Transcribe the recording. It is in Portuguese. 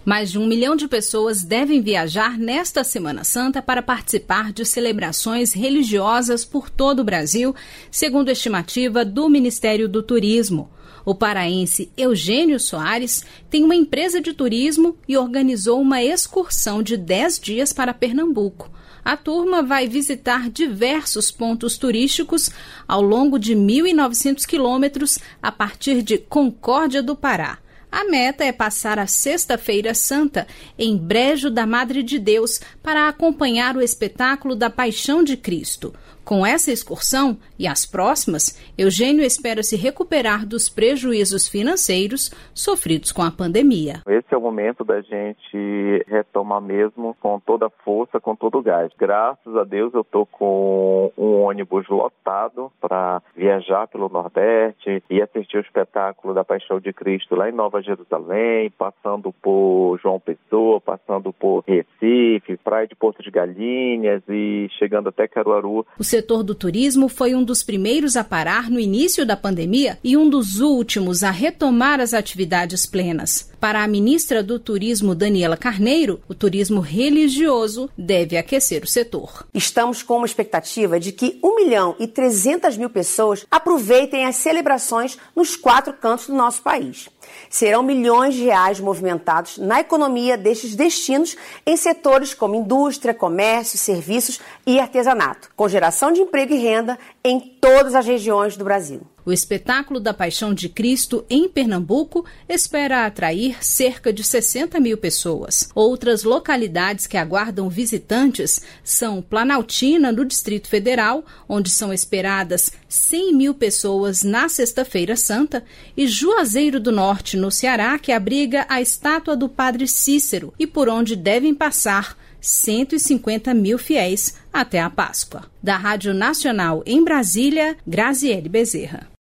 Mais de 1 milhão de pessoas devem viajar nesta Semana Santa para participar de celebrações religiosas por todo o Brasil, segundo a estimativa do Ministério do Turismo. O paraense Eugênio Soares tem uma empresa de turismo e organizou uma excursão de 10 dias para Pernambuco. A turma vai visitar diversos pontos turísticos ao longo de 1.900 quilômetros a partir de Concórdia do Pará. A meta é passar a Sexta-feira Santa em Brejo da Madre de Deus para acompanhar o espetáculo da Paixão de Cristo. Com essa excursão e as próximas, Eugênio espera se recuperar dos prejuízos financeiros sofridos com a pandemia. Esse é o momento da gente retomar mesmo com toda a força, com todo o gás. Graças a Deus eu estou com um ônibus lotado para viajar pelo Nordeste e assistir o espetáculo da Paixão de Cristo lá em Nova Jerusalém, passando por João Pessoa, passando por Recife, Praia de Porto de Galinhas e chegando até Caruaru. O setor do turismo foi um dos primeiros a parar no início da pandemia e um dos últimos a retomar as atividades plenas. Para a ministra do Turismo, Daniela Carneiro, o turismo religioso deve aquecer o setor. Estamos com uma expectativa de que 1.300.000 pessoas aproveitem as celebrações nos 4 cantos do nosso país. Serão milhões de reais movimentados na economia destes destinos em setores como indústria, comércio, serviços e artesanato, com geração de emprego e renda em todas as regiões do Brasil. O espetáculo da Paixão de Cristo em Pernambuco espera atrair cerca de 60.000 pessoas. Outras localidades que aguardam visitantes são Planaltina, no Distrito Federal, onde são esperadas 100.000 pessoas na Sexta-feira Santa, e Juazeiro do Norte, no Ceará, que abriga a estátua do Padre Cícero e por onde devem passar 150.000 fiéis até a Páscoa. Da Rádio Nacional em Brasília, Graziele Bezerra.